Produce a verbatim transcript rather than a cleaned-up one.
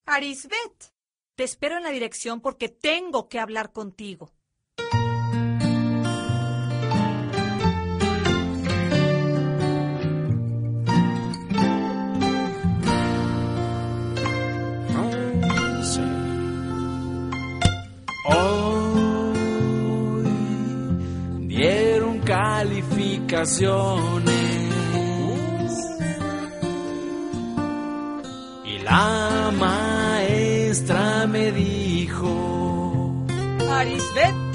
Arisbet, te espero en la dirección porque tengo que hablar contigo. Hoy dieron calificaciones y la maestra me dijo: Arisbet,